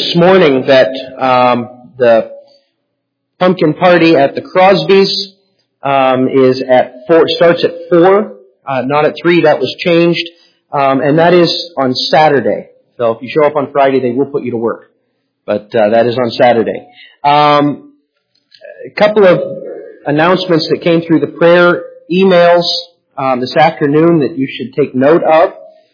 this morning that the pumpkin party at the Crosbys starts at 4, not at 3. That was changed, and that is on Saturday. So if you show up on Friday, they will put you to work. But that is on Saturday. A couple of announcements that came through the prayer emails this afternoon that you should take note of.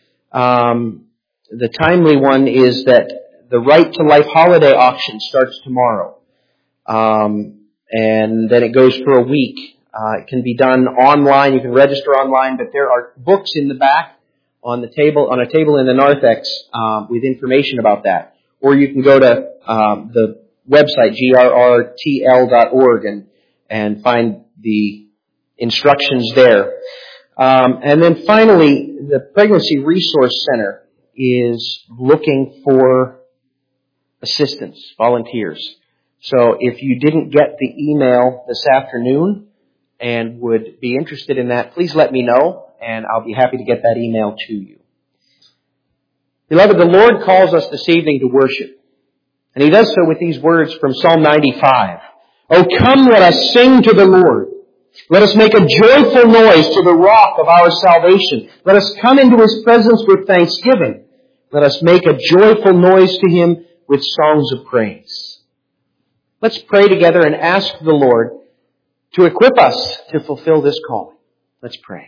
The timely one is that the Right to Life holiday auction starts tomorrow. And then it goes for a week. It can be done online. You can register online, but there are books in the back on a table in the narthex with information about that. Or you can go to the website, grrtl.org, and find the instructions there. And then finally, the Pregnancy Resource Center is looking for assistance, volunteers. So if you didn't get the email this afternoon and would be interested in that, please let me know, and I'll be happy to get that email to you. Beloved, the Lord calls us this evening to worship. And He does so with these words from Psalm 95. "O come, let us sing to the Lord. Let us make a joyful noise to the rock of our salvation. Let us come into His presence with thanksgiving. Let us make a joyful noise to Him with songs of praise." Let's pray together and ask the Lord to equip us to fulfill this calling. Let's pray.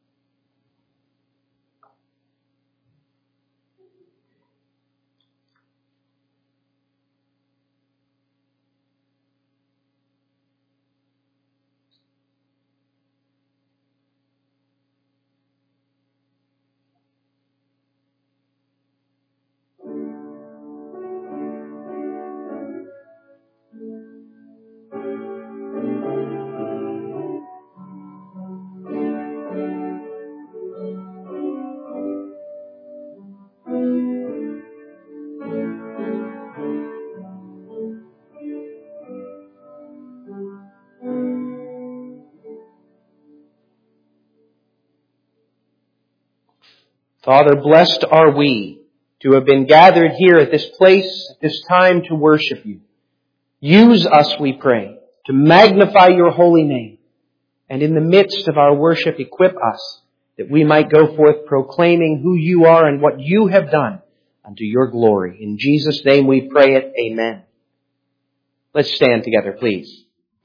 Father, blessed are we to have been gathered here at this place, at this time to worship You. Use us, we pray, to magnify Your holy name. And in the midst of our worship, equip us that we might go forth proclaiming who You are and what You have done unto Your glory. In Jesus' name we pray it. Amen. Let's stand together, please.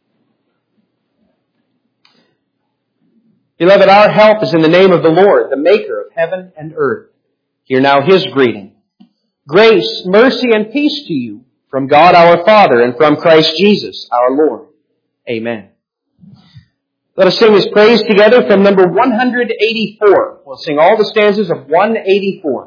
Beloved, our help is in the name of the Lord, the Maker of heaven and earth. Hear now His greeting. Grace, mercy, and peace to you from God our Father and from Christ Jesus our Lord. Amen. Let us sing His praise together from number 184. We'll sing all the stanzas of 184.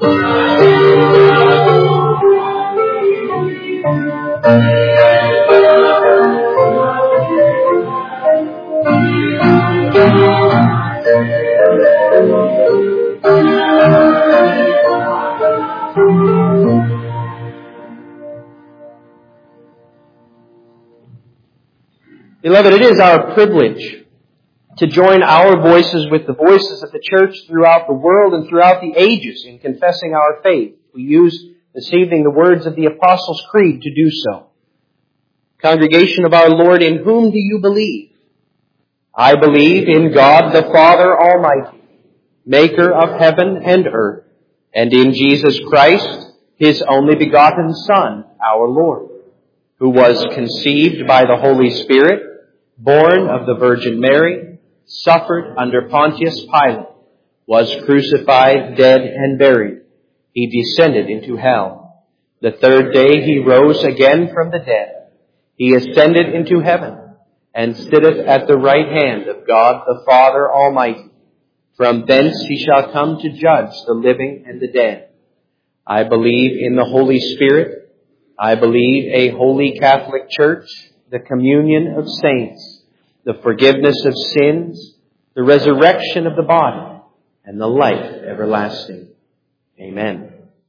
Beloved, it is our privilege to join our voices with the voices of the church throughout the world and throughout the ages in confessing our faith. We use this evening the words of the Apostles' Creed to do so. Congregation of our Lord, in whom do you believe? I believe in God the Father Almighty, maker of heaven and earth, and in Jesus Christ, His only begotten Son, our Lord, who was conceived by the Holy Spirit, born of the Virgin Mary, suffered under Pontius Pilate, was crucified, dead, and buried. He descended into hell. The third day He rose again from the dead. He ascended into heaven, and sitteth at the right hand of God the Father Almighty. From thence He shall come to judge the living and the dead. I believe in the Holy Spirit. I believe a holy Catholic Church, the communion of saints, the forgiveness of sins, the resurrection of the body, and the life everlasting. Amen.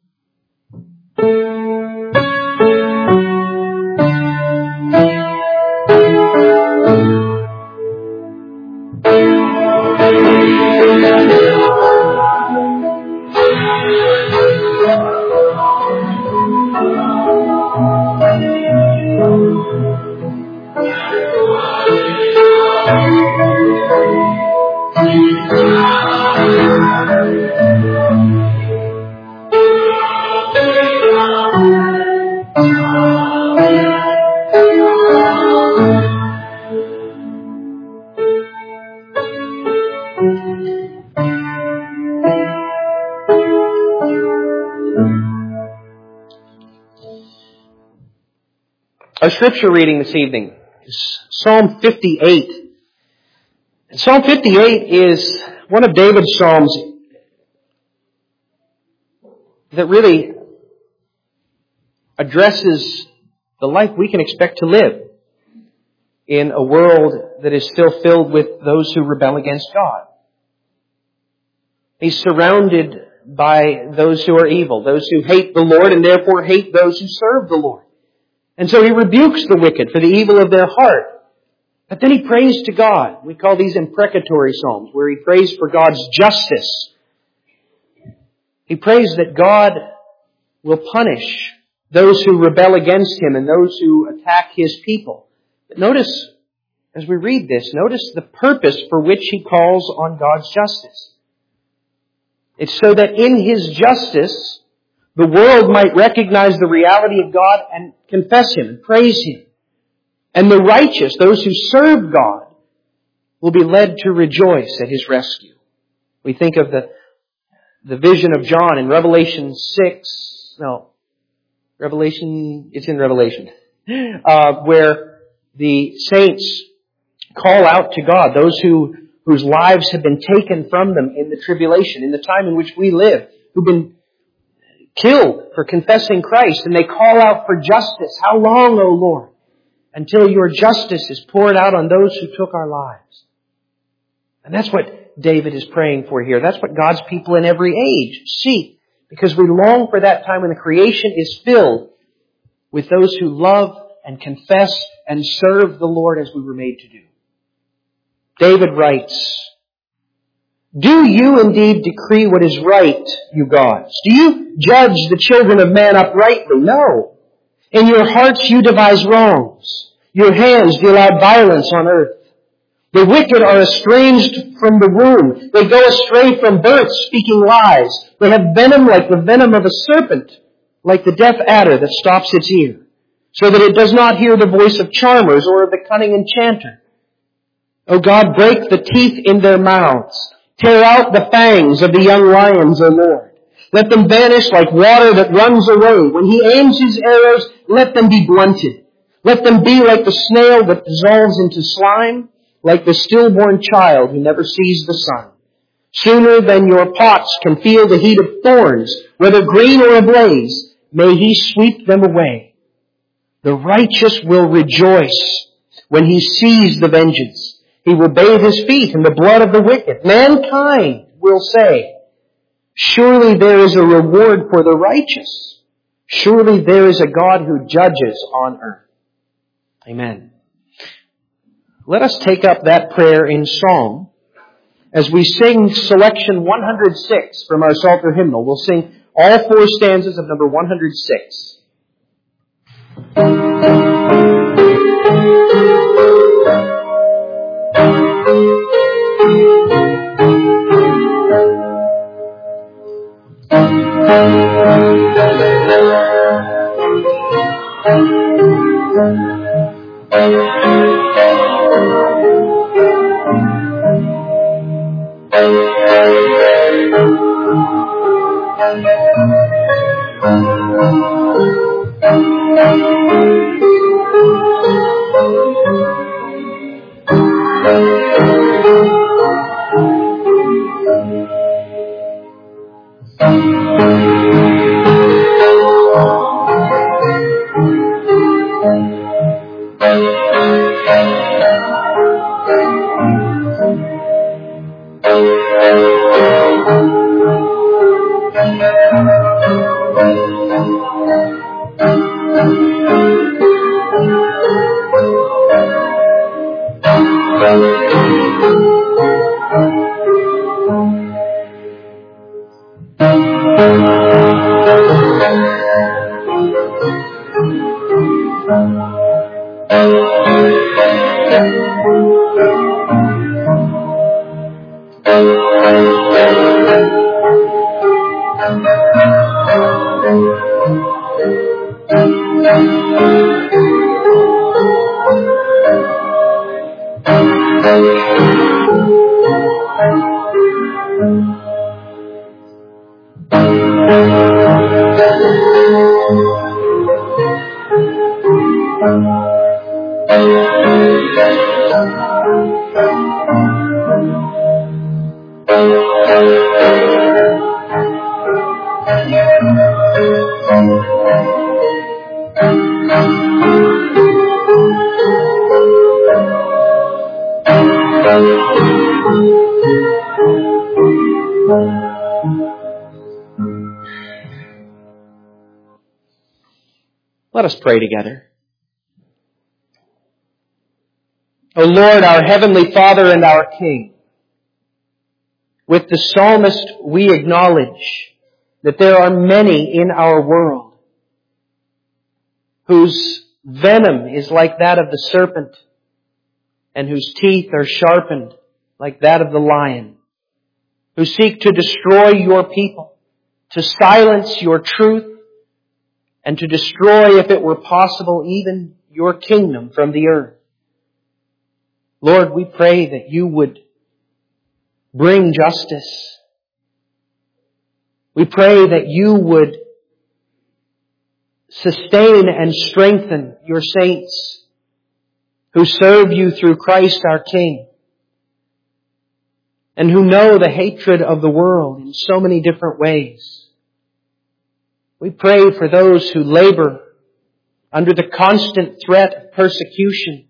Our scripture reading this evening is Psalm 58. And Psalm 58 is one of David's psalms that really addresses the life we can expect to live in a world that is still filled with those who rebel against God. He's surrounded by those who are evil, those who hate the Lord and therefore hate those who serve the Lord. And so he rebukes the wicked for the evil of their heart. But then he prays to God. We call these imprecatory psalms, where he prays for God's justice. He prays that God will punish those who rebel against Him and those who attack His people. But notice, as we read this, notice the purpose for which he calls on God's justice. It's so that in His justice, the world might recognize the reality of God and confess Him and praise Him. And the righteous, those who serve God, will be led to rejoice at His rescue. We think of the vision of John in Revelation, where the saints call out to God, those whose lives have been taken from them in the tribulation, in the time in which we live, who've been killed for confessing Christ, and they call out for justice. How long, O Lord, until your justice is poured out on those who took our lives? And that's what David is praying for here. That's what God's people in every age seek, because we long for that time when the creation is filled with those who love and confess and serve the Lord as we were made to do. David writes, "Do you indeed decree what is right, you gods? Do you judge the children of man uprightly? No. In your hearts you devise wrongs. Your hands deal out violence on earth. The wicked are estranged from the womb. They go astray from birth, speaking lies. They have venom like the venom of a serpent, like the deaf adder that stops its ear, so that it does not hear the voice of charmers or of the cunning enchanter. O God, break the teeth in their mouths. Tear out the fangs of the young lions, O Lord. Let them vanish like water that runs away. When He aims His arrows, let them be blunted. Let them be like the snail that dissolves into slime, like the stillborn child who never sees the sun. Sooner than your pots can feel the heat of thorns, whether green or ablaze, may He sweep them away. The righteous will rejoice when he sees the vengeance. He will bathe his feet in the blood of the wicked. Mankind will say, surely there is a reward for the righteous. Surely there is a God who judges on earth. Amen. Let us take up that prayer in song as we sing selection 106 from our Psalter hymnal. We'll sing all four stanzas of number 106. Let us pray together. O Lord, our Heavenly Father and our King, with the psalmist we acknowledge that there are many in our world whose venom is like that of the serpent and whose teeth are sharpened like that of the lion, who seek to destroy your people, to silence your truth, and to destroy, if it were possible, even your kingdom from the earth. Lord, we pray that you would bring justice. We pray that you would sustain and strengthen your saints who serve you through Christ our King and who know the hatred of the world in so many different ways. We pray for those who labor under the constant threat of persecution,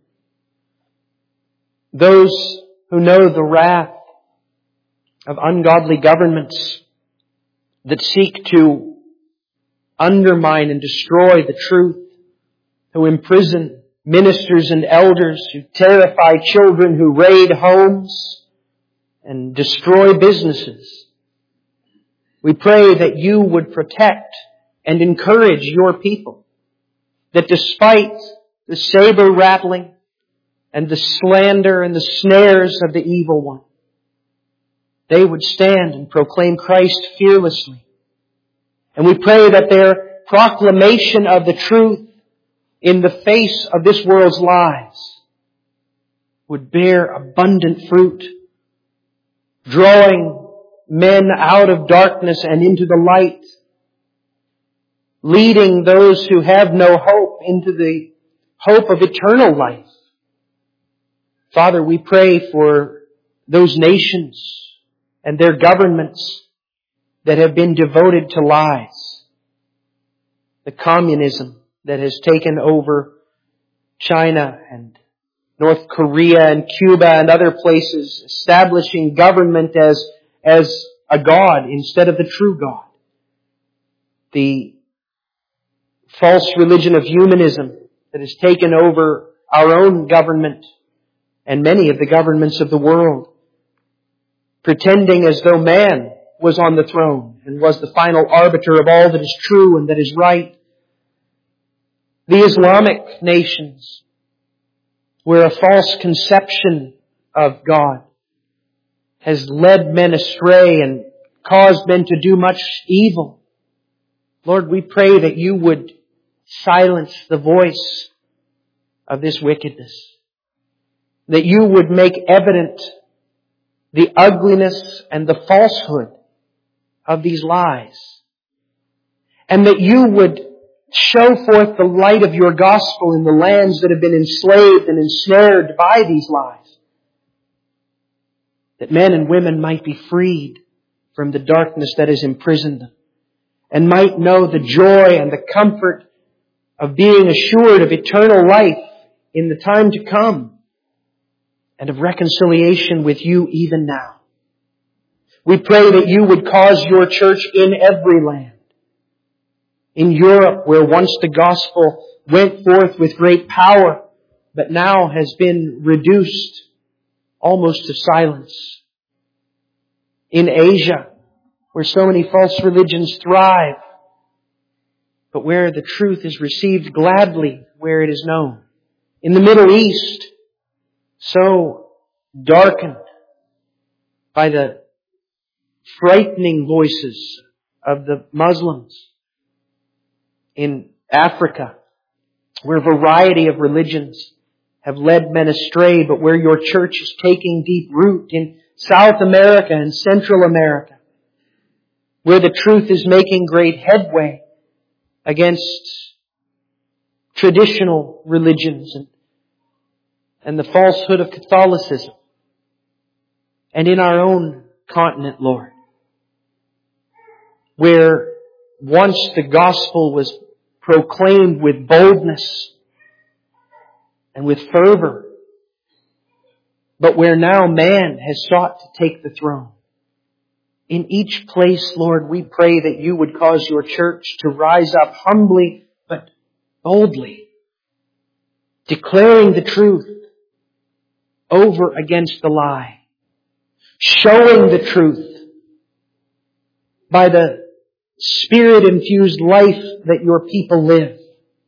those who know the wrath of ungodly governments that seek to undermine and destroy the truth, who imprison ministers and elders, who terrify children, who raid homes and destroy businesses. We pray that you would protect and encourage your people, that despite the saber rattling and the slander and the snares of the evil one, they would stand and proclaim Christ fearlessly. And we pray that their proclamation of the truth in the face of this world's lies would bear abundant fruit, drawing men out of darkness and into the light, leading those who have no hope into the hope of eternal life. Father, we pray for those nations and their governments that have been devoted to lies. The communism that has taken over China and North Korea and Cuba and other places, establishing government as a God instead of the true God. The false religion of humanism that has taken over our own government and many of the governments of the world, pretending as though man was on the throne and was the final arbiter of all that is true and that is right. The Islamic nations, where a false conception of God has led men astray and caused men to do much evil. Lord, we pray that you would silence the voice of this wickedness. That you would make evident the ugliness and the falsehood of these lies. And that you would show forth the light of your gospel in the lands that have been enslaved and ensnared by these lies. That men and women might be freed from the darkness that has imprisoned them, and might know the joy and the comfort of being assured of eternal life in the time to come, and of reconciliation with you even now. We pray that you would cause your church in every land, in Europe, where once the gospel went forth with great power, but now has been reduced almost to silence. In Asia, where so many false religions thrive, but where the truth is received gladly where it is known. In the Middle East, so darkened by the frightening voices of the Muslims. In Africa, where a variety of religions have led men astray, but where your church is taking deep root. In South America and Central America, where the truth is making great headway against traditional religions and the falsehood of Catholicism. And in our own continent, Lord, where once the gospel was proclaimed with boldness and with fervor, but where now man has sought to take the throne. In each place, Lord, we pray that you would cause your church to rise up humbly but boldly, declaring the truth over against the lie, showing the truth by the Spirit-infused life that your people live,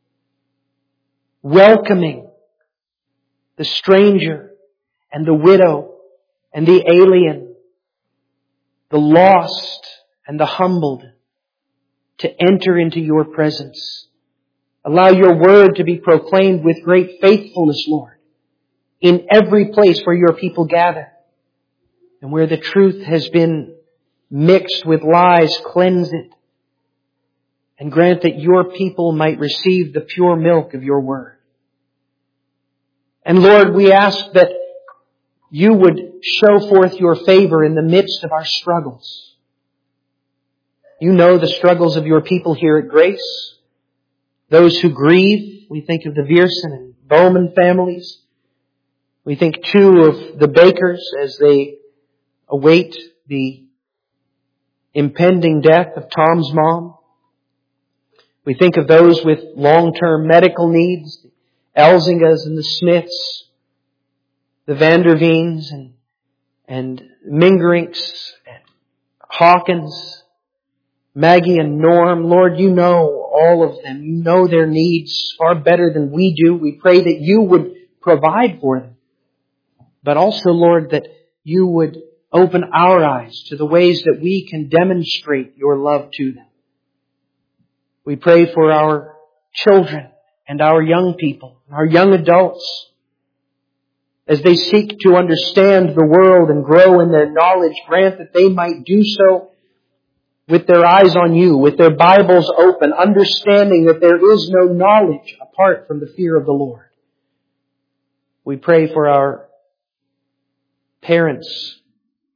welcoming the stranger and the widow and the alien, the lost and the humbled, to enter into your presence. Allow your word to be proclaimed with great faithfulness, Lord, in every place where your people gather. And where the truth has been mixed with lies, cleanse it. And grant that your people might receive the pure milk of your word. And Lord, we ask that you would show forth your favor in the midst of our struggles. You know the struggles of your people here at Grace. Those who grieve, we think of the Viersen and Bowman families. We think too of the Bakers as they await the impending death of Tom's mom. We think of those with long-term medical needs, the Elzingas and the Smiths, the Vanderveens and Mingerinks and Hawkins, Maggie and Norm. Lord, you know all of them. You know their needs far better than we do. We pray that you would provide for them. But also, Lord, that you would open our eyes to the ways that we can demonstrate your love to them. We pray for our children and our young people, our young adults, as they seek to understand the world and grow in their knowledge. Grant that they might do so with their eyes on you, with their Bibles open, understanding that there is no knowledge apart from the fear of the Lord. We pray for our parents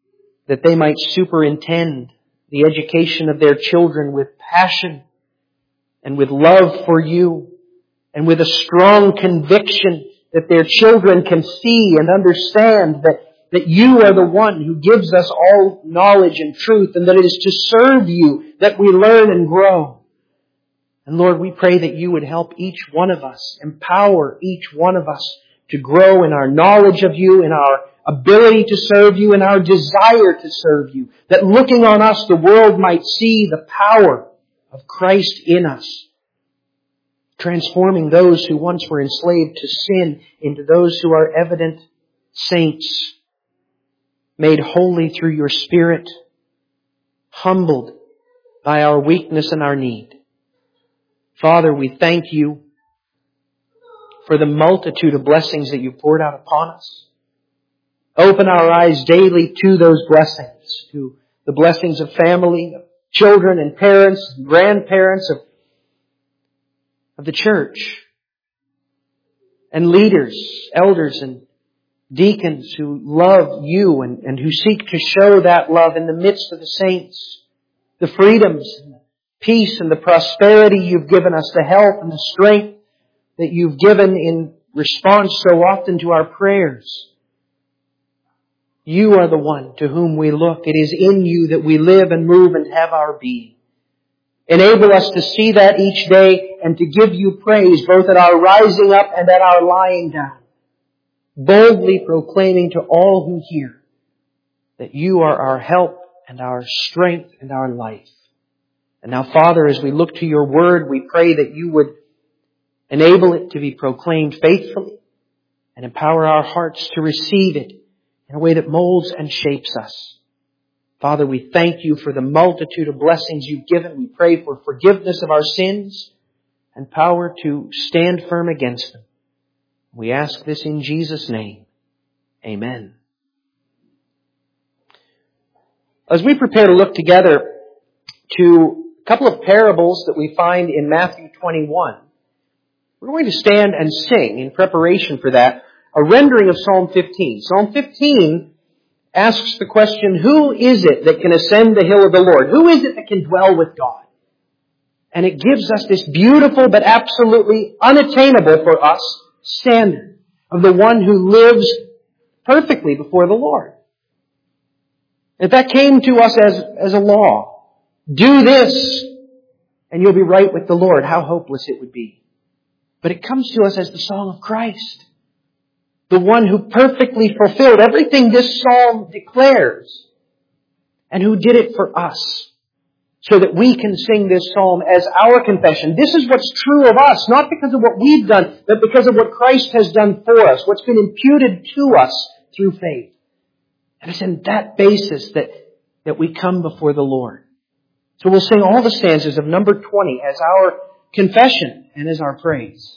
that they might superintend the education of their children with passion and with love for you and with a strong conviction that their children can see and understand that you are the one who gives us all knowledge and truth, and that it is to serve you that we learn and grow. And Lord, we pray that you would help each one of us, empower each one of us to grow in our knowledge of you, in our ability to serve you, in our desire to serve you. That looking on us, the world might see the power of Christ in us, transforming those who once were enslaved to sin into those who are evident saints, made holy through your Spirit, humbled by our weakness and our need. Father, we thank you for the multitude of blessings that you poured out upon us. Open our eyes daily to those blessings, to the blessings of family, of children and parents, and grandparents, of the church, and leaders, elders and deacons who love you and who seek to show that love in the midst of the saints. The freedoms and the peace and the prosperity you've given us, the health and the strength that you've given in response so often to our prayers. You are the one to whom we look. It is in you that we live and move and have our being. Enable us to see that each day and to give you praise both at our rising up and at our lying down, boldly proclaiming to all who hear that you are our help and our strength and our life. And now, Father, as we look to your word, we pray that you would enable it to be proclaimed faithfully and empower our hearts to receive it in a way that molds and shapes us. Father, we thank you for the multitude of blessings you've given. We pray for forgiveness of our sins and power to stand firm against them. We ask this in Jesus' name. Amen. As we prepare to look together to a couple of parables that we find in Matthew 21, we're going to stand and sing in preparation for that a rendering of Psalm 15. Psalm 15 asks the question, who is it that can ascend the hill of the Lord? Who is it that can dwell with God? And it gives us this beautiful but absolutely unattainable for us standard of the one who lives perfectly before the Lord. If that came to us as a law, do this and you'll be right with the Lord, how hopeless it would be. But it comes to us as the song of Christ, the one who perfectly fulfilled everything this psalm declares, and who did it for us, so that we can sing this psalm as our confession. This is what's true of us, not because of what we've done, but because of what Christ has done for us, what's been imputed to us through faith. And it's in that basis that we come before the Lord. So we'll sing all the stanzas of number 20 as our confession and as our praise.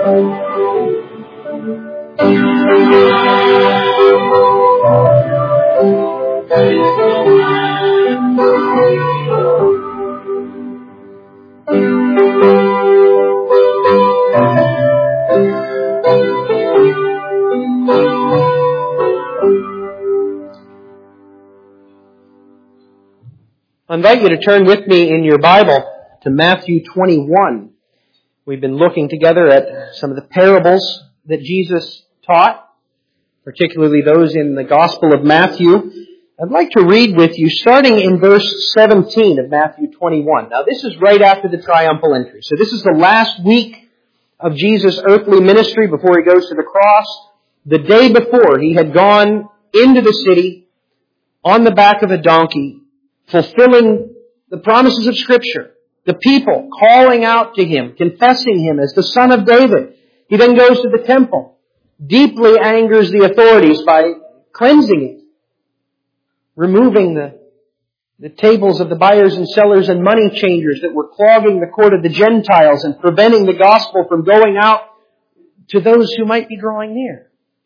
I invite you to turn with me in your Bible to Matthew 21. We've been looking together at some of the parables that Jesus taught, particularly those in the Gospel of Matthew. I'd like to read with you starting in verse 17 of Matthew 21. Now this is right after the triumphal entry. So this is the last week of Jesus' earthly ministry before He goes to the cross. The day before, He had gone into the city on the back of a donkey, fulfilling the promises of Scripture. The people calling out to Him, confessing Him as the Son of David. He then goes to the temple, deeply angers the authorities by cleansing it, removing the tables of the buyers and sellers and money changers that were clogging the court of the Gentiles and preventing the gospel from going out to those who might be drawing near.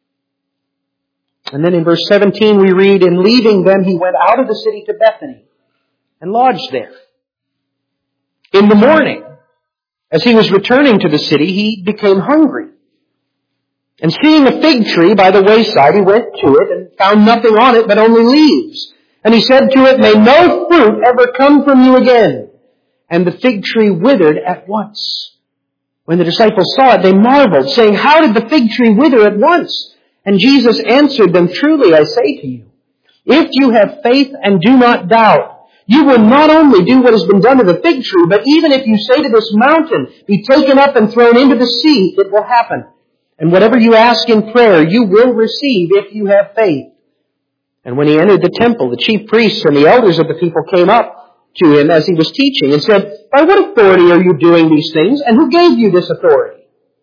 And then in verse 17 we read, "And leaving them, He went out of the city to Bethany and lodged there. In the morning, as He was returning to the city, He became hungry. And seeing a fig tree by the wayside, He went to it and found nothing on it but only leaves. And He said to it, 'May no fruit ever come from you again.' And the fig tree withered at once. When the disciples saw it, they marveled, saying, 'How did the fig tree wither at once?' And Jesus answered them, 'Truly I say to you, if you have faith and do not doubt, you will not only do what has been done to the fig tree, but even if you say to this mountain, be taken up and thrown into the sea, it will happen. And whatever you ask in prayer, you will receive if you have faith.' And when He entered the temple, the chief priests and the elders of the people came up to Him as He was teaching and said, 'By what authority are you doing these things? And who gave you this authority?'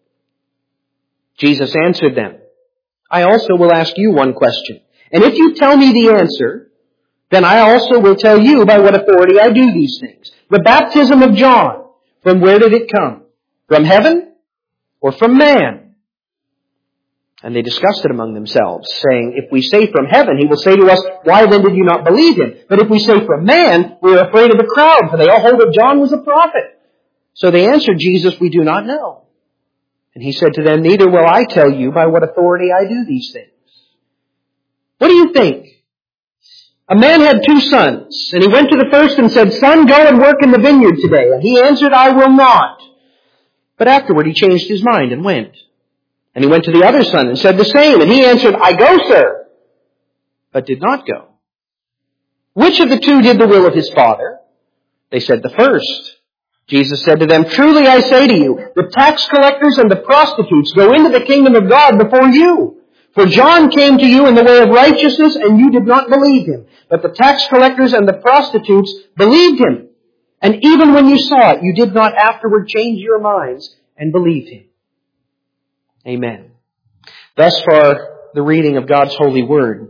Jesus answered them, 'I also will ask you one question. And if you tell me the answer, then I also will tell you by what authority I do these things. The baptism of John, from where did it come? From heaven or from man?' And they discussed it among themselves, saying, 'If we say from heaven, He will say to us, why then did you not believe Him? But if we say from man, we are afraid of the crowd, for they all hold that John was a prophet.' So they answered Jesus, 'We do not know.' And He said to them, 'Neither will I tell you by what authority I do these things. What do you think? A man had 2 sons, and he went to the first and said, 'Son, go and work in the vineyard today.' And he answered, 'I will not.' But afterward he changed his mind and went. And he went to the other son and said the same. And he answered, 'I go, sir,' but did not go. Which of the 2 did the will of his father?' They said, 'The first.' Jesus said to them, 'Truly I say to you, the tax collectors and the prostitutes go into the kingdom of God before you. For John came to you in the way of righteousness, and you did not believe him. But the tax collectors and the prostitutes believed him. And even when you saw it, you did not afterward change your minds and believe him.'" Amen. Thus far, the reading of God's holy word.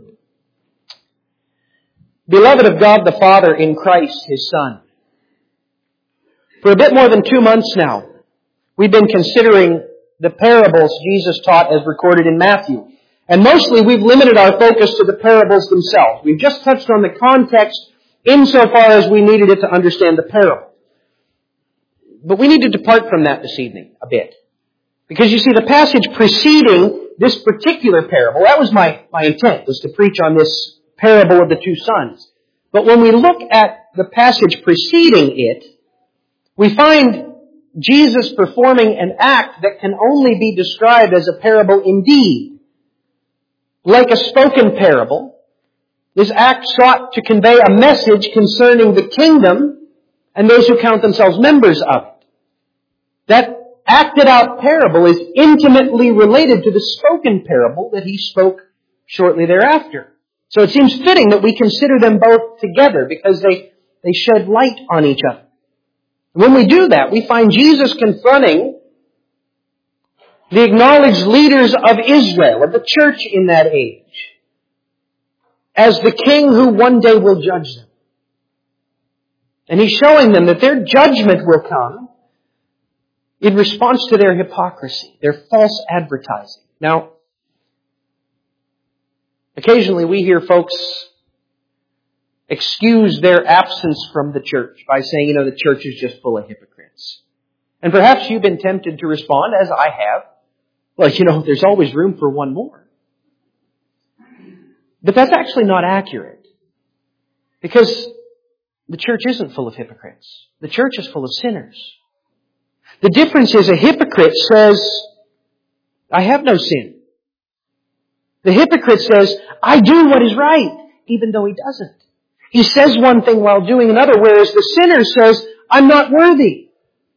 Beloved of God the Father in Christ, His Son, for a bit more than 2 months now, we've been considering the parables Jesus taught as recorded in Matthew. And mostly we've limited our focus to the parables themselves. We've just touched on the context insofar as we needed it to understand the parable. But we need to depart from that this evening a bit. Because you see, the passage preceding this particular parable, that was my intent, was to preach on this parable of the 2 sons. But when we look at the passage preceding it, we find Jesus performing an act that can only be described as a parable indeed. Like a spoken parable, this act sought to convey a message concerning the kingdom and those who count themselves members of it. That acted out parable is intimately related to the spoken parable that He spoke shortly thereafter. So it seems fitting that we consider them both together because they shed light on each other. When we do that, we find Jesus confronting the acknowledged leaders of Israel, of the church in that age, as the king who one day will judge them. And He's showing them that their judgment will come in response to their hypocrisy, their false advertising. Now, occasionally we hear folks excuse their absence from the church by saying, the church is just full of hypocrites. And perhaps you've been tempted to respond, as I have, well, there's always room for one more. But that's actually not accurate. Because the church isn't full of hypocrites. The church is full of sinners. The difference is a hypocrite says, I have no sin. The hypocrite says, I do what is right, even though he doesn't. He says one thing while doing another, whereas the sinner says, I'm not worthy.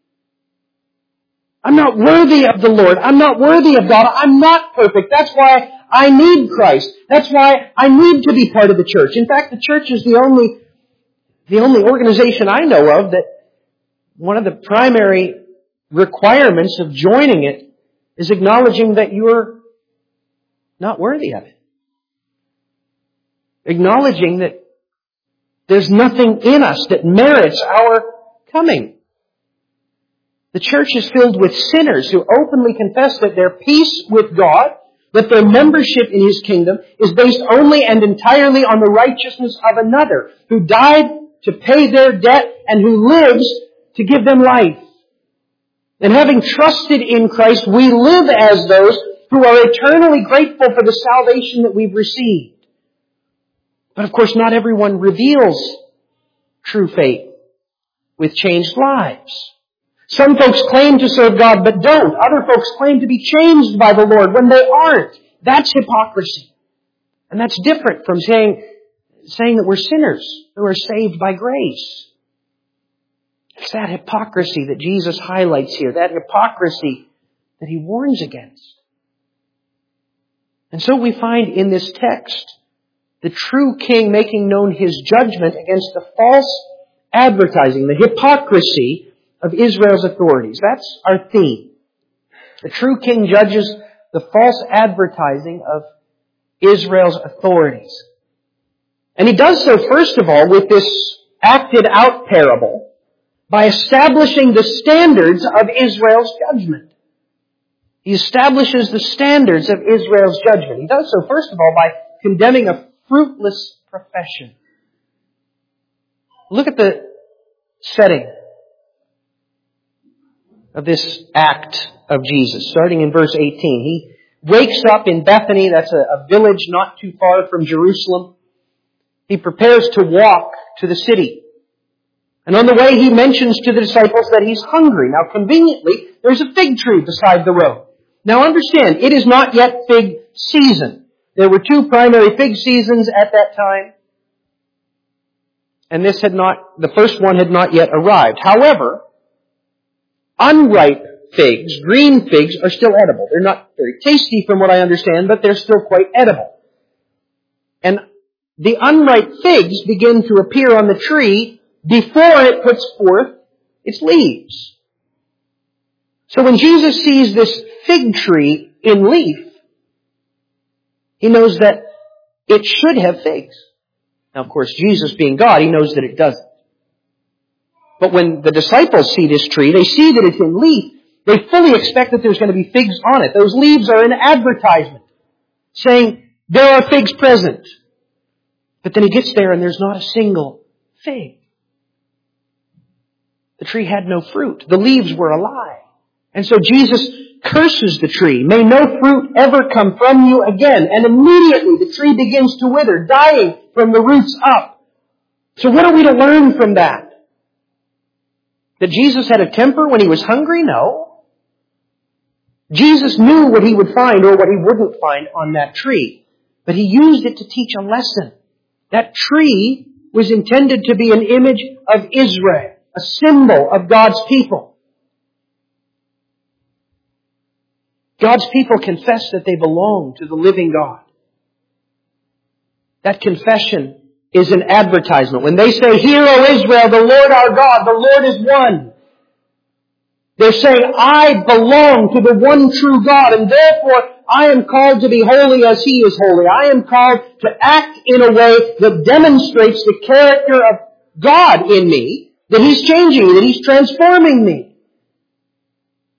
I'm not worthy of the Lord. I'm not worthy of God. I'm not perfect. That's why I need Christ. That's why I need to be part of the church. In fact, the church is the only organization I know of that one of the primary requirements of joining it is acknowledging that you're not worthy of it. Acknowledging that there's nothing in us that merits our coming. The church is filled with sinners who openly confess that their peace with God, that their membership in His kingdom is based only and entirely on the righteousness of another who died to pay their debt and who lives to give them life. And having trusted in Christ, we live as those who are eternally grateful for the salvation that we've received. But of course, not everyone reveals true faith with changed lives. Some folks claim to serve God but don't. Other folks claim to be changed by the Lord when they aren't. That's hypocrisy. And that's different from saying that we're sinners who are saved by grace. It's that hypocrisy that Jesus highlights here, that hypocrisy that He warns against. And so we find in this text the true king making known his judgment against the false advertising, the hypocrisy of Israel's authorities. That's our theme. The true king judges the false advertising of Israel's authorities. And he does so, first of all, with this acted out parable by establishing the standards of Israel's judgment. He establishes the standards of Israel's judgment. He does so, first of all, by condemning a fruitless profession. Look at the setting of this act of Jesus, starting in verse 18. He wakes up in Bethany, that's a village not too far from Jerusalem. He prepares to walk to the city. And on the way, he mentions to the disciples that he's hungry. Now, conveniently, there's a fig tree beside the road. Now, understand, it is not yet fig season. There were two primary fig seasons at that time. And the first one had not yet arrived. However, unripe figs, green figs, are still edible. They're not very tasty from what I understand, but they're still quite edible. And the unripe figs begin to appear on the tree before it puts forth its leaves. So when Jesus sees this fig tree in leaf, he knows that it should have figs. Now, of course, Jesus being God, He knows that it doesn't. But when the disciples see this tree, they see that it's in leaf. They fully expect that there's going to be figs on it. Those leaves are an advertisement saying there are figs present. But then He gets there and there's not a single fig. The tree had no fruit. The leaves were a lie. And so Jesus curses the tree. May no fruit ever come from you again. And immediately the tree begins to wither, dying from the roots up. So what are we to learn from that? That Jesus had a temper when He was hungry? No. Jesus knew what He would find or what He wouldn't find on that tree. But He used it to teach a lesson. That tree was intended to be an image of Israel, a symbol of God's people. God's people confess that they belong to the living God. That confession is an advertisement. When they say, "Hear, O Israel, the Lord our God, the Lord is one," they're saying, I belong to the one true God, and therefore I am called to be holy as He is holy. I am called to act in a way that demonstrates the character of God in me, that He's changing me, that He's transforming me.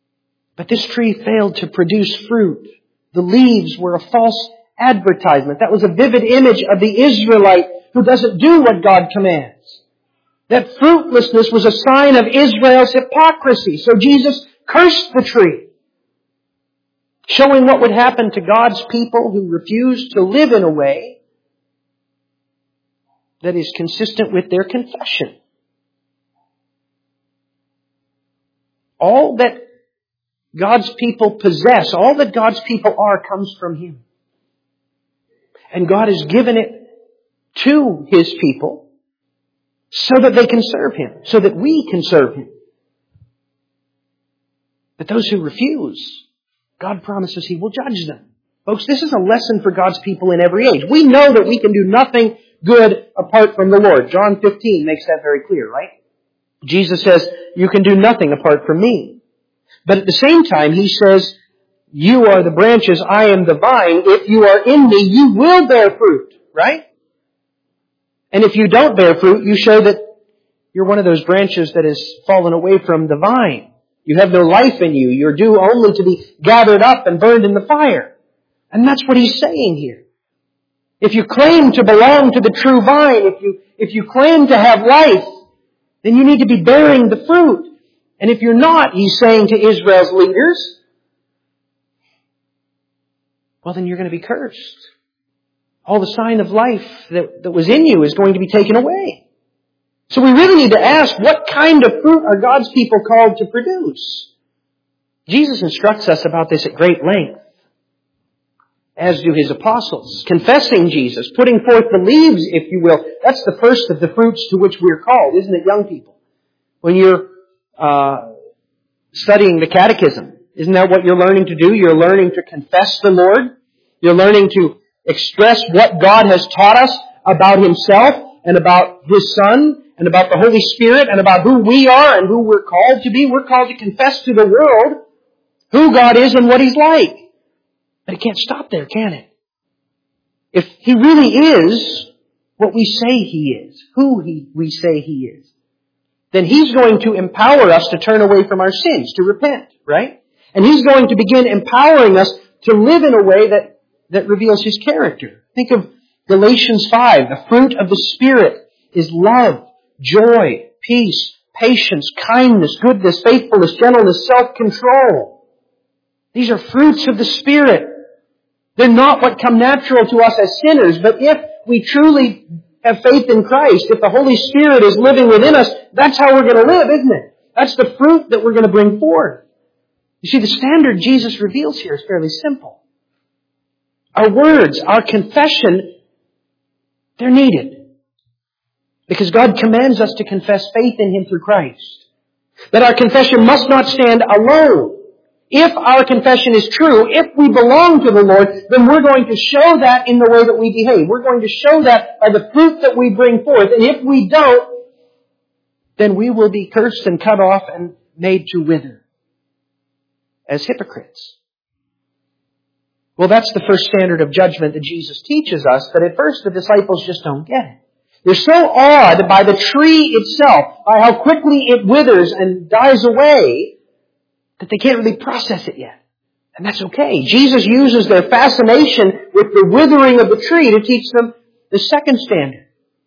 But this tree failed to produce fruit. The leaves were a false advertisement. That was a vivid image of the Israelite who doesn't do what God commands. That fruitlessness was a sign of Israel's hypocrisy. So Jesus cursed the tree, showing what would happen to God's people who refused to live in a way that is consistent with their confession. All that God's people possess, all that God's people are, comes from Him. And God has given it to His people so that they can serve Him, so that we can serve Him. But those who refuse, God promises He will judge them. Folks, this is a lesson for God's people in every age. We know that we can do nothing good apart from the Lord. John 15 makes that very clear, right? Jesus says, you can do nothing apart from me. But at the same time, He says, you are the branches, I am the vine. If you are in me, you will bear fruit, right? And if you don't bear fruit, you show that you're one of those branches that has fallen away from the vine. You have no life in you. You're due only to be gathered up and burned in the fire. And that's what He's saying here. If you claim to belong to the true vine, if you claim to have life, then you need to be bearing the fruit. And if you're not, He's saying to Israel's leaders, well, then you're going to be cursed. All the sign of life that was in you is going to be taken away. So we really need to ask, what kind of fruit are God's people called to produce? Jesus instructs us about this at great length, as do His apostles. Confessing Jesus, putting forth the leaves, if you will. That's the first of the fruits to which we're called, isn't it, young people? When you're studying the catechism, isn't that what you're learning to do? You're learning to confess the Lord. You're learning to express what God has taught us about Himself and about His Son and about the Holy Spirit and about who we are and who we're called to be. We're called to confess to the world who God is and what He's like. But it can't stop there, can it? If He really is what we say He is, who we say He is, then He's going to empower us to turn away from our sins, to repent, right? And He's going to begin empowering us to live in a way that reveals His character. Think of Galatians 5. The fruit of the Spirit is love, joy, peace, patience, kindness, goodness, faithfulness, gentleness, self-control. These are fruits of the Spirit. They're not what come natural to us as sinners, but if we truly have faith in Christ, if the Holy Spirit is living within us, that's how we're going to live, isn't it? That's the fruit that we're going to bring forth. You see, the standard Jesus reveals here is fairly simple. Our words, our confession, they're needed. Because God commands us to confess faith in Him through Christ. That our confession must not stand alone. If our confession is true, if we belong to the Lord, then we're going to show that in the way that we behave. We're going to show that by the fruit that we bring forth. And if we don't, then we will be cursed and cut off and made to wither as hypocrites. Well, that's the first standard of judgment that Jesus teaches us, but at first the disciples just don't get it. They're so awed by the tree itself, by how quickly it withers and dies away, that they can't really process it yet. And that's okay. Jesus uses their fascination with the withering of the tree to teach them the second standard.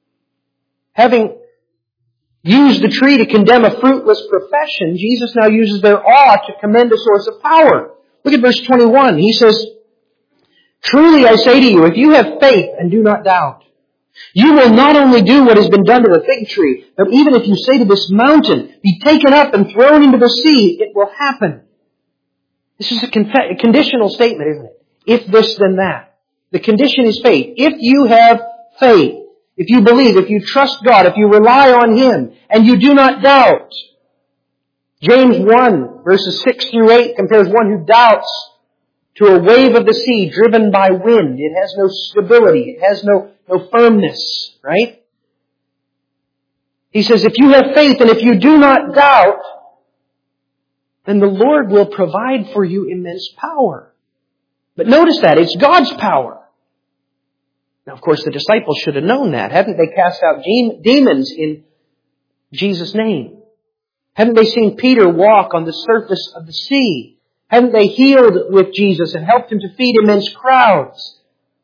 Having used the tree to condemn a fruitless profession, Jesus now uses their awe to commend a source of power. Look at verse 21. He says, "Truly I say to you, if you have faith and do not doubt, you will not only do what has been done to the fig tree, but even if you say to this mountain, be taken up and thrown into the sea, it will happen." This is a conditional statement, isn't it? If this, then that. The condition is faith. If you have faith, if you believe, if you trust God, if you rely on Him, and you do not doubt. James 1, verses 6 through 8 compares one who doubts to a wave of the sea driven by wind. It has no stability. It has no firmness, right? He says, if you have faith and if you do not doubt, then the Lord will provide for you immense power. But notice that, it's God's power. Now, of course, the disciples should have known that. Haven't they cast out demons in Jesus' name? Haven't they seen Peter walk on the surface of the sea? Hadn't they healed with Jesus and helped Him to feed immense crowds?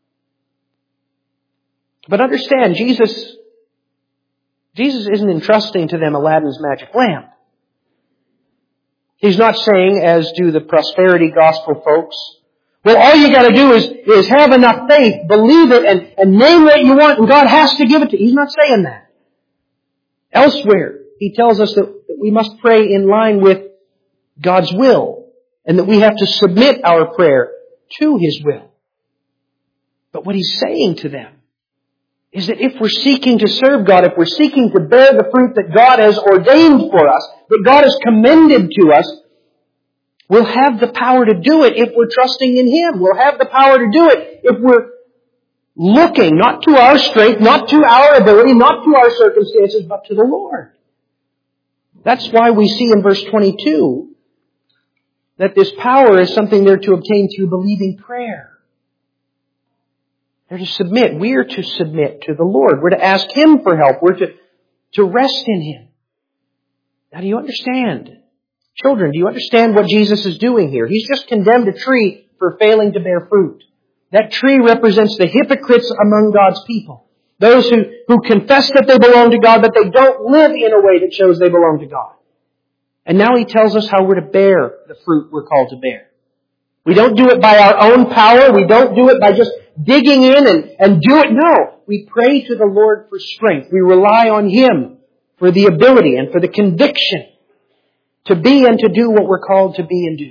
But understand, Jesus isn't entrusting to them Aladdin's magic lamp. He's not saying, as do the prosperity gospel folks, well, all you got to do is have enough faith, believe it, and name what you want, and God has to give it to you. He's not saying that. Elsewhere, He tells us that we must pray in line with God's will, and that we have to submit our prayer to His will. But what He's saying to them is that if we're seeking to serve God, if we're seeking to bear the fruit that God has ordained for us, that God has commended to us, we'll have the power to do it if we're trusting in Him. We'll have the power to do it if we're looking not to our strength, not to our ability, not to our circumstances, but to the Lord. That's why we see in verse 22 that this power is something they're to obtain through believing prayer. They're to submit. We're to submit to the Lord. We're to ask Him for help. We're to rest in Him. Now, do you understand? Children, do you understand what Jesus is doing here? He's just condemned a tree for failing to bear fruit. That tree represents the hypocrites among God's people. Those who confess that they belong to God, but they don't live in a way that shows they belong to God. And now He tells us how we're to bear the fruit we're called to bear. We don't do it by our own power. We don't do it by just digging in and do it. No. We pray to the Lord for strength. We rely on Him for the ability and for the conviction to be and to do what we're called to be and do.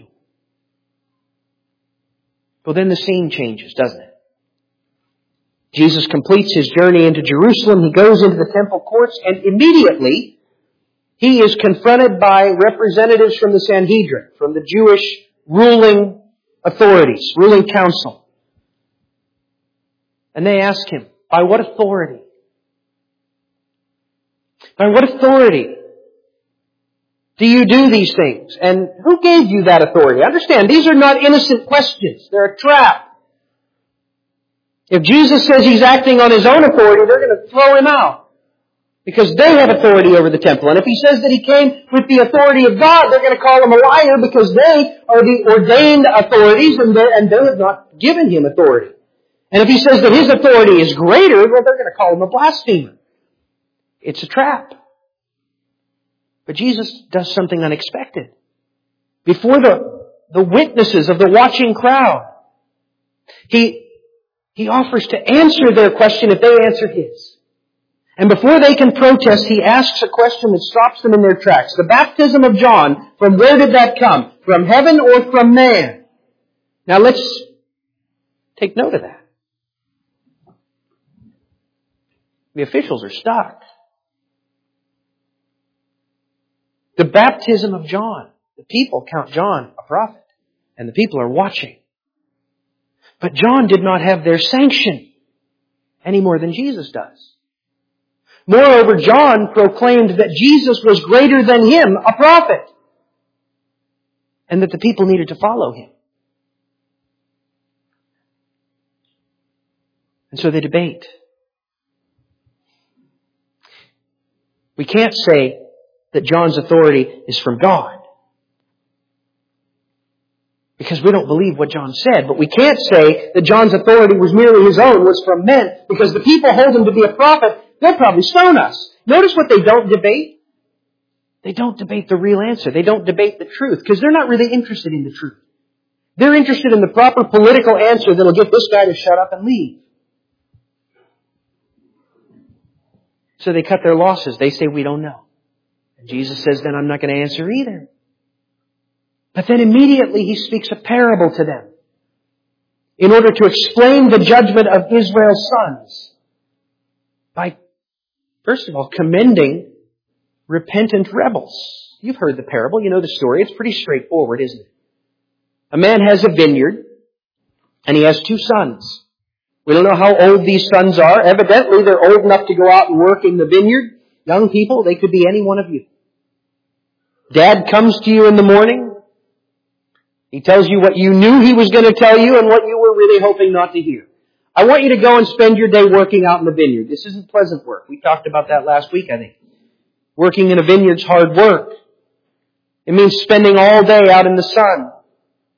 Well, then the scene changes, doesn't it? Jesus completes His journey into Jerusalem. He goes into the temple courts, and immediately He is confronted by representatives from the Sanhedrin, from the Jewish ruling authorities, ruling council. And they ask Him, by what authority? By what authority do you do these things? And who gave you that authority? Understand, these are not innocent questions. They're a trap. If Jesus says He's acting on His own authority, they're going to throw Him out, because they have authority over the temple. And if He says that He came with the authority of God, they're going to call Him a liar, because they are the ordained authorities and they have not given Him authority. And if He says that His authority is greater, well, they're going to call Him a blasphemer. It's a trap. But Jesus does something unexpected. Before the witnesses of the watching crowd, He offers to answer their question if they answer His. And before they can protest, He asks a question that stops them in their tracks. The baptism of John, from where did that come? From heaven or from man? Now let's take note of that. The officials are stuck. The baptism of John. The people count John a prophet. And the people are watching. But John did not have their sanction any more than Jesus does. Moreover, John proclaimed that Jesus was greater than him, a prophet, and that the people needed to follow Him. And so they debate. We can't say that John's authority is from God, because we don't believe what John said. But we can't say that John's authority was merely his own, was from men, because the people hold him to be a prophet. They'll probably stone us. Notice what they don't debate. They don't debate the real answer. They don't debate the truth, because they're not really interested in the truth. They're interested in the proper political answer that'll get this guy to shut up and leave. So they cut their losses. They say, we don't know. And Jesus says, then I'm not going to answer either. But then immediately He speaks a parable to them in order to explain the judgment of Israel's sons by, first of all, commending repentant rebels. You've heard the parable. You know the story. It's pretty straightforward, isn't it? A man has a vineyard, and he has 2 sons. We don't know how old these sons are. Evidently, they're old enough to go out and work in the vineyard. Young people, they could be any one of you. Dad comes to you in the morning. He tells you what you knew he was going to tell you and what you were really hoping not to hear. I want you to go and spend your day working out in the vineyard. This isn't pleasant work. We talked about that last week, I think. Working in a vineyard's hard work. It means spending all day out in the sun.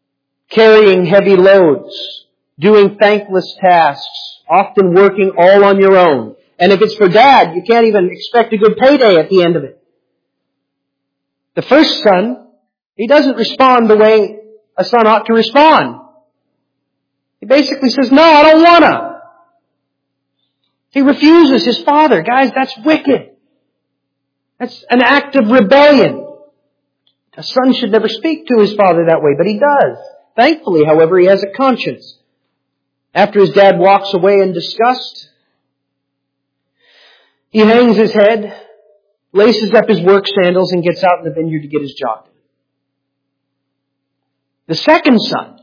carrying heavy loads, doing thankless tasks, often working all on your own. And if it's for Dad, you can't even expect a good payday at the end of it. The first son, he doesn't respond the way a son ought to respond. He basically says, no, I don't wanna. He refuses his father. Guys, that's wicked. That's an act of rebellion. A son should never speak to his father that way, but he does. Thankfully, however, he has a conscience. After his dad walks away in disgust, he hangs his head, laces up his work sandals, and gets out in the vineyard to get his job done. The second son,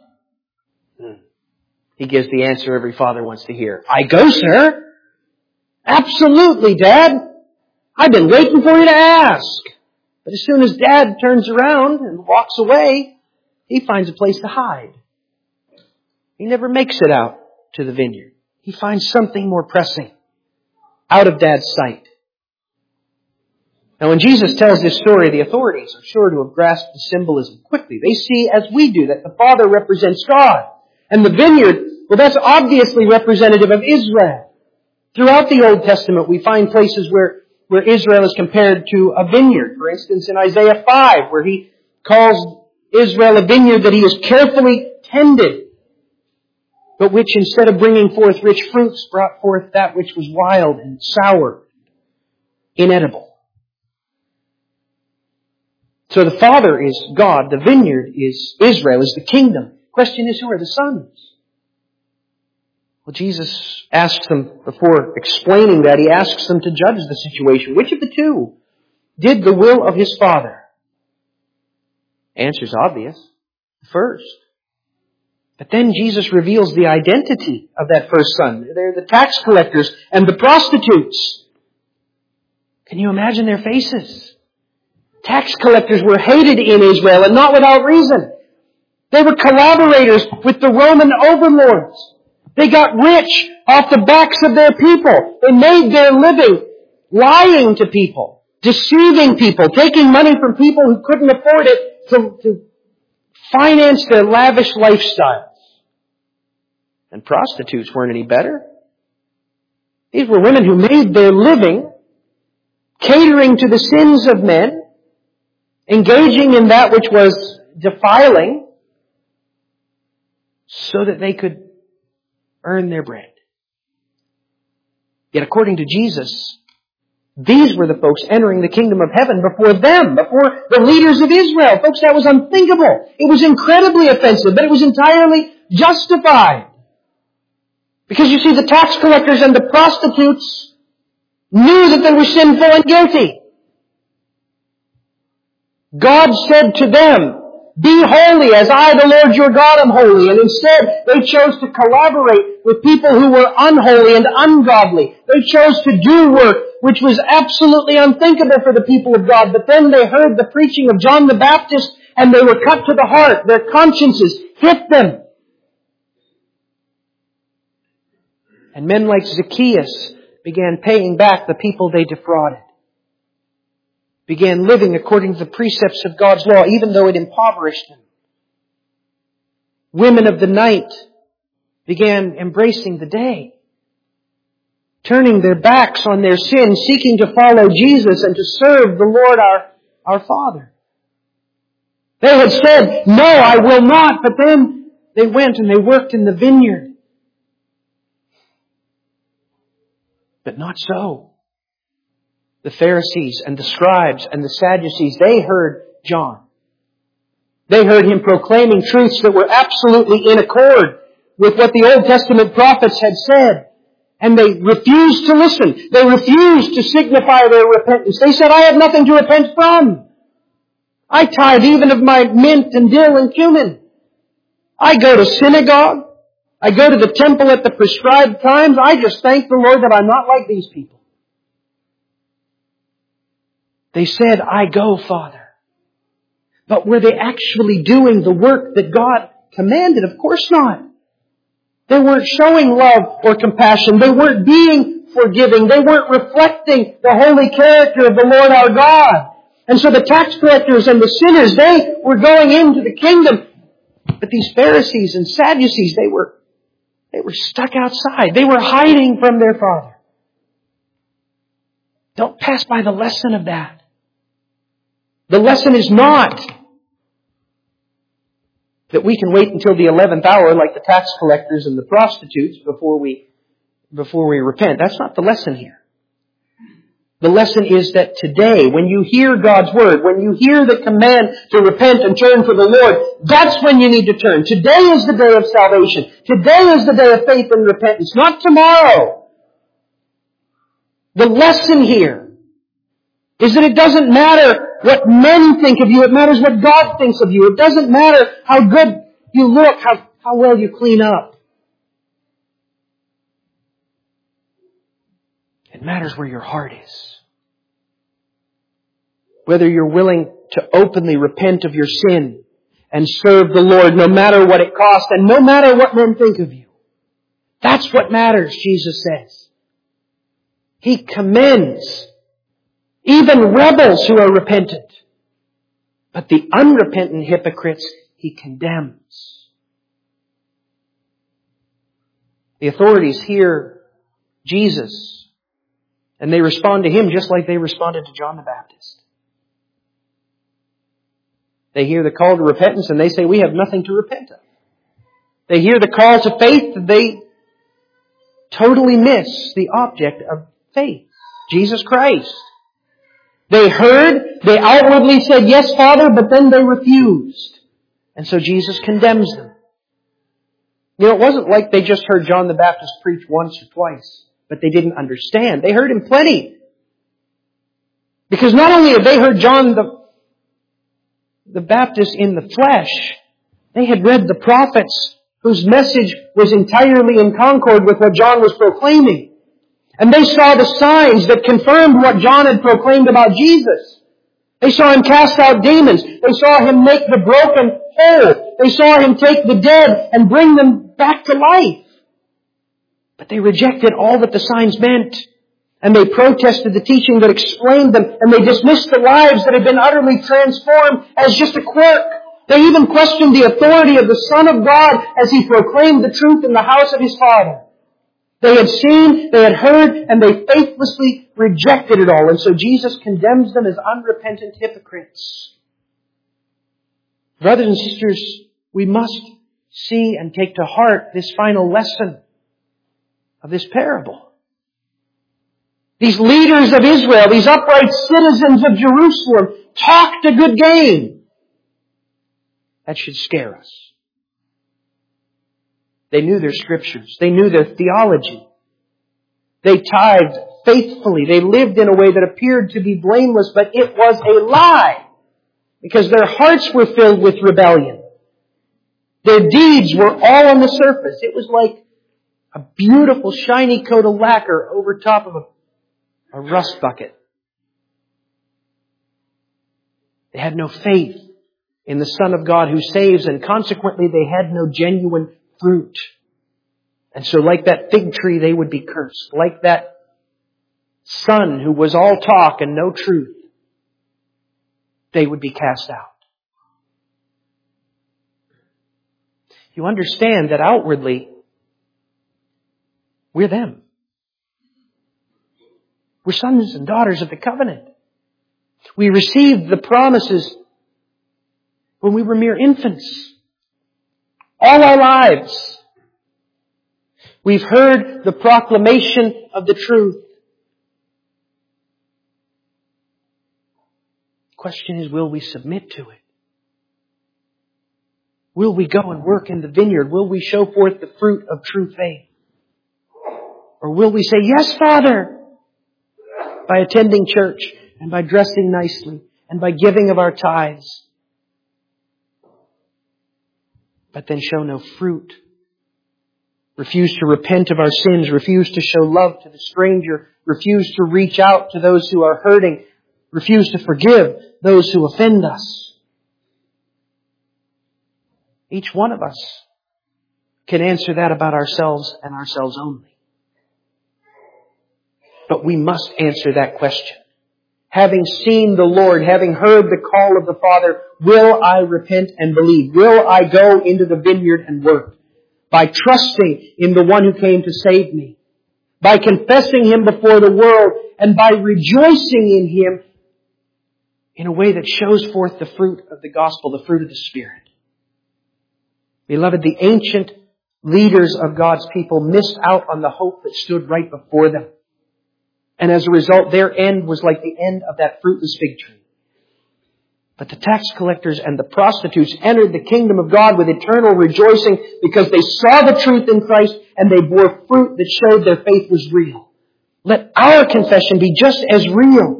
he gives the answer every father wants to hear. I go, sir. Absolutely, Dad. I've been waiting for you to ask. But as soon as Dad turns around and walks away, he finds a place to hide. He never makes it out to the vineyard. He finds something more pressing, out of Dad's sight. Now when Jesus tells this story, the authorities are sure to have grasped the symbolism quickly. They see, as we do, that the Father represents God. And the vineyard, well, that's obviously representative of Israel. Throughout the Old Testament, we find places where Israel is compared to a vineyard. For instance, in Isaiah 5, where he calls Israel a vineyard that he has carefully tended, but which instead of bringing forth rich fruits, brought forth that which was wild and sour, inedible. So the Father is God, the vineyard is Israel, is the kingdom. The question is, who are the sons? Well, Jesus asks them, before explaining that, he asks them to judge the situation. Which of the two did the will of his Father? Answer's obvious. The first. But then Jesus reveals the identity of that first son. They're the tax collectors and the prostitutes. Can you imagine their faces? Tax collectors were hated in Israel, and not without reason. They were collaborators with the Roman overlords. They got rich off the backs of their people. They made their living lying to people, deceiving people, taking money from people who couldn't afford it to finance their lavish lifestyles. And prostitutes weren't any better. These were women who made their living catering to the sins of men, engaging in that which was defiling, so that they could earn their bread. Yet according to Jesus, these were the folks entering the kingdom of heaven before them, before the leaders of Israel. Folks, that was unthinkable. It was incredibly offensive, but it was entirely justified. Because you see, the tax collectors and the prostitutes knew that they were sinful and guilty. God said to them, be holy as I, the Lord your God, am holy. And instead, they chose to collaborate with people who were unholy and ungodly. They chose to do work which was absolutely unthinkable for the people of God. But then they heard the preaching of John the Baptist and they were cut to the heart. Their consciences hit them. And men like Zacchaeus began paying back the people they defrauded. Began living according to the precepts of God's law, even though it impoverished them. Women of the night began embracing the day, turning their backs on their sin, seeking to follow Jesus and to serve the Lord our Father. They had said, no, I will not, but then they went and they worked in the vineyard. But not so. The Pharisees and the scribes and the Sadducees, they heard John. They heard him proclaiming truths that were absolutely in accord with what the Old Testament prophets had said. And they refused to listen. They refused to signify their repentance. They said, I have nothing to repent from. I tithe even of my mint and dill and cumin. I go to synagogue. I go to the temple at the prescribed times. I just thank the Lord that I'm not like these people. They said, I go, Father. But were they actually doing the work that God commanded? Of course not. They weren't showing love or compassion. They weren't being forgiving. They weren't reflecting the holy character of the Lord our God. And so the tax collectors and the sinners, they were going into the kingdom But these Pharisees and Sadducees, they were stuck outside. They were hiding from their Father. Don't pass by the lesson of that. The lesson is not that we can wait until the 11th hour like the tax collectors and the prostitutes before we repent. That's not the lesson here. The lesson is that today, when you hear God's Word, when you hear the command to repent and turn to the Lord, that's when you need to turn. Today is the day of salvation. Today is the day of faith and repentance, not tomorrow. The lesson here is that it doesn't matter what men think of you. It matters what God thinks of you. It doesn't matter how good you look, how well you clean up. It matters where your heart is. Whether you're willing to openly repent of your sin and serve the Lord no matter what it costs and no matter what men think of you. That's what matters, Jesus says. He commends even rebels who are repentant. But the unrepentant hypocrites, He condemns. The authorities hear Jesus and they respond to Him just like they responded to John the Baptist. They hear the call to repentance and they say, we have nothing to repent of. They hear the call to faith and they totally miss the object of faith, Jesus Christ. They heard, they outwardly said, yes, Father, but then they refused. And so Jesus condemns them. You know, it wasn't like they just heard John the Baptist preach once or twice, but they didn't understand. They heard him plenty. Because not only had they heard John the Baptist in the flesh, they had read the prophets whose message was entirely in concord with what John was proclaiming. And they saw the signs that confirmed what John had proclaimed about Jesus. They saw Him cast out demons. They saw Him make the broken whole. They saw Him take the dead and bring them back to life. But they rejected all that the signs meant. And they protested the teaching that explained them. And they dismissed the lives that had been utterly transformed as just a quirk. They even questioned the authority of the Son of God as He proclaimed the truth in the house of His Father. They had seen, they had heard, and they faithlessly rejected it all. And so Jesus condemns them as unrepentant hypocrites. Brothers and sisters, we must see and take to heart this final lesson of this parable. These leaders of Israel, these upright citizens of Jerusalem, talked a good game. That should scare us. They knew their scriptures. They knew their theology. They tithed faithfully. They lived in a way that appeared to be blameless, but it was a lie because their hearts were filled with rebellion. Their deeds were all on the surface. It was like a beautiful shiny coat of lacquer over top of a rust bucket. They had no faith in the Son of God who saves, and consequently they had no genuine fruit. And so like that fig tree, they would be cursed. Like that son who was all talk and no truth, they would be cast out. You understand that outwardly, we're them. We're sons and daughters of the covenant. We received the promises when we were mere infants. All our lives, we've heard the proclamation of the truth. The question is, will we submit to it? Will we go and work in the vineyard? Will we show forth the fruit of true faith? Or will we say, yes, Father, by attending church and by dressing nicely and by giving of our tithes, but then show no fruit? Refuse to repent of our sins, refuse to show love to the stranger, refuse to reach out to those who are hurting, refuse to forgive those who offend us. Each one of us can answer that about ourselves and ourselves only. But we must answer that question. having seen the Lord, having heard the call of the Father, will I repent and believe? Will I go into the vineyard and work? By trusting in the one who came to save me, by confessing Him before the world, and by rejoicing in Him in a way that shows forth the fruit of the gospel, the fruit of the Spirit. Beloved, the ancient leaders of God's people missed out on the hope that stood right before them. And as a result, their end was like the end of that fruitless fig tree. But the tax collectors and the prostitutes entered the kingdom of God with eternal rejoicing because they saw the truth in Christ and they bore fruit that showed their faith was real. Let our confession be just as real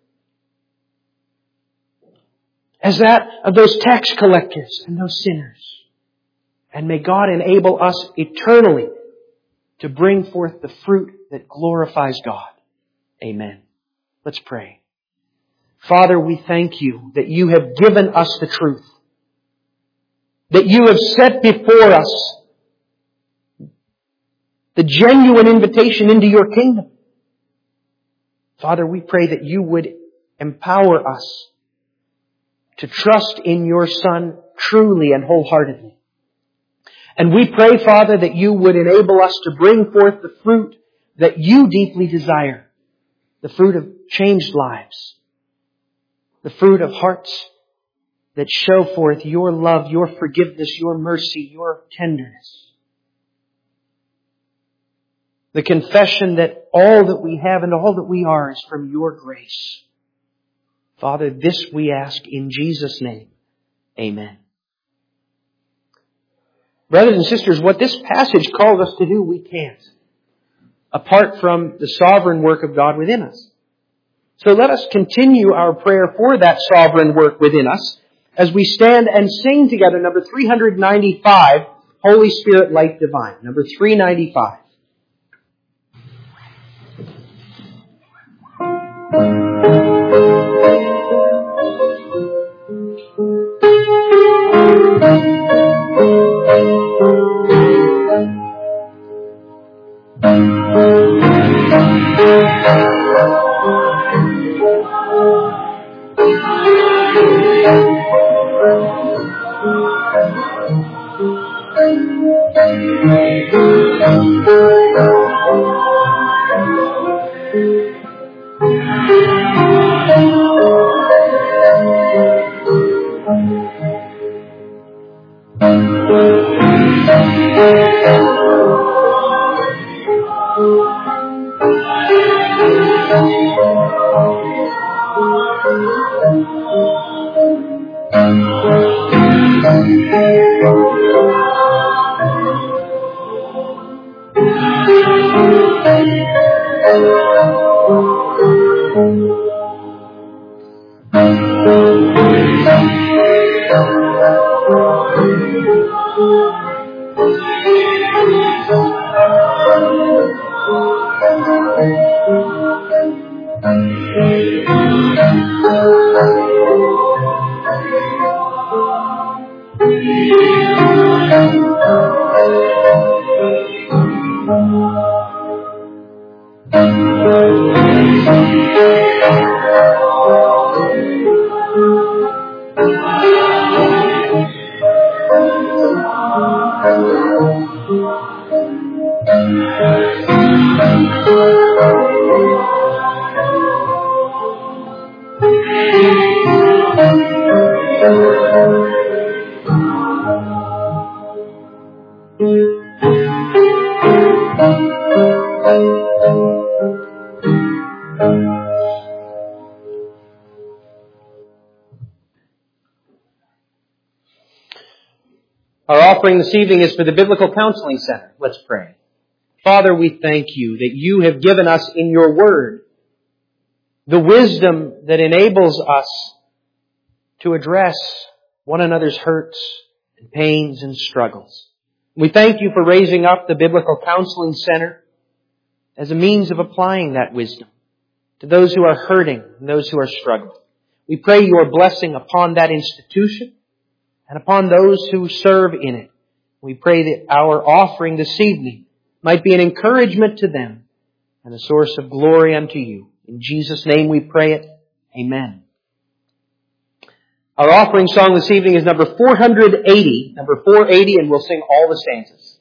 as that of those tax collectors and those sinners. And may God enable us eternally to bring forth the fruit that glorifies God. Amen. Let's pray. Father, we thank You that You have given us the truth. That You have set before us the genuine invitation into Your kingdom. Father, we pray that You would empower us to trust in Your Son truly and wholeheartedly. And we pray, Father, that You would enable us to bring forth the fruit that You deeply desire. The fruit of changed lives. The fruit of hearts that show forth Your love, Your forgiveness, Your mercy, Your tenderness. The confession that all that we have and all that we are is from Your grace. Father, this we ask in Jesus' name. Amen. Brothers and sisters, what this passage calls us to do, we can't, apart from the sovereign work of God within us. So let us continue our prayer for that sovereign work within us as we stand and sing together number 395, Holy Spirit, Light Divine. Number 395. Our offering this evening is for the Biblical Counseling Center. Let's pray. Father, we thank You that You have given us in Your Word the wisdom that enables us to address one another's hurts and pains and struggles. We thank You for raising up the Biblical Counseling Center as a means of applying that wisdom to those who are hurting and those who are struggling. We pray Your blessing upon that institution and upon those who serve in it. We pray that our offering this evening might be an encouragement to them and a source of glory unto You. In Jesus' name we pray it. Amen. Our offering song this evening is number 480, and we'll sing all the stanzas.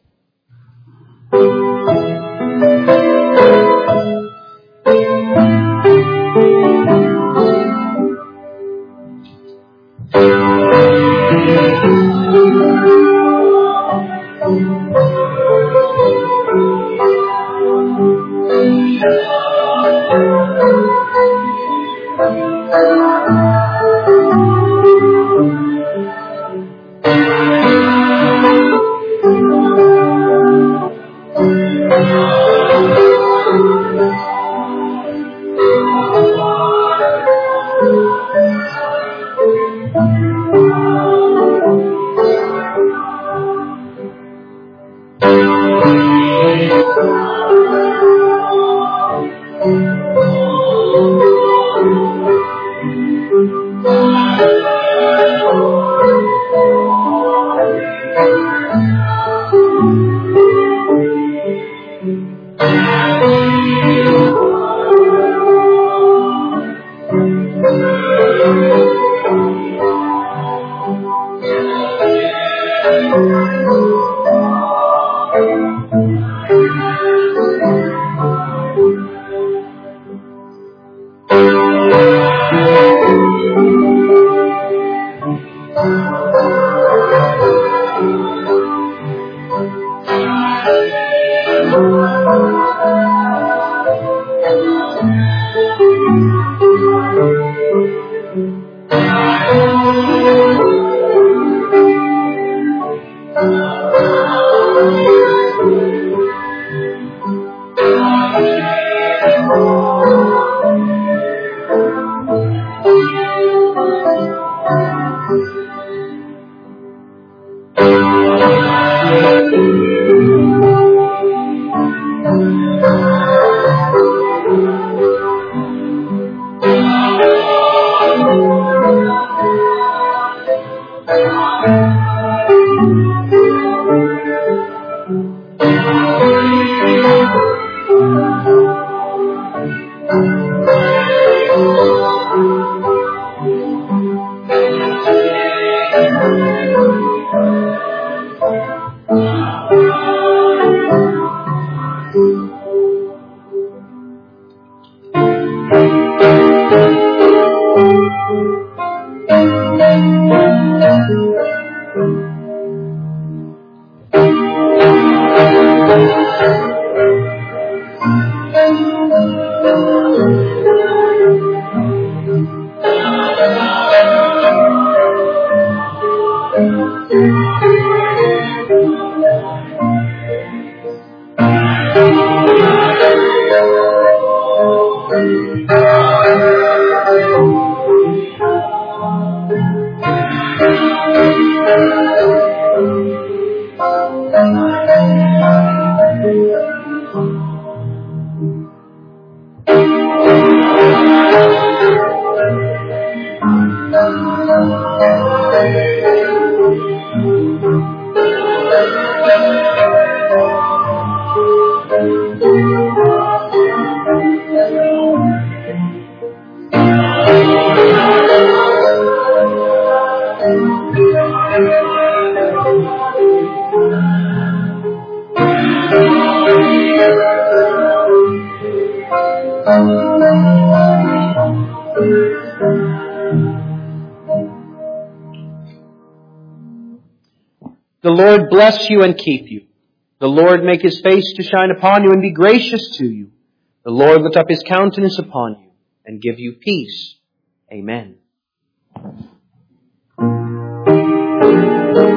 The Lord bless you and keep you. The Lord make His face to shine upon you and be gracious to you. The Lord lift up His countenance upon you and give you peace. Amen.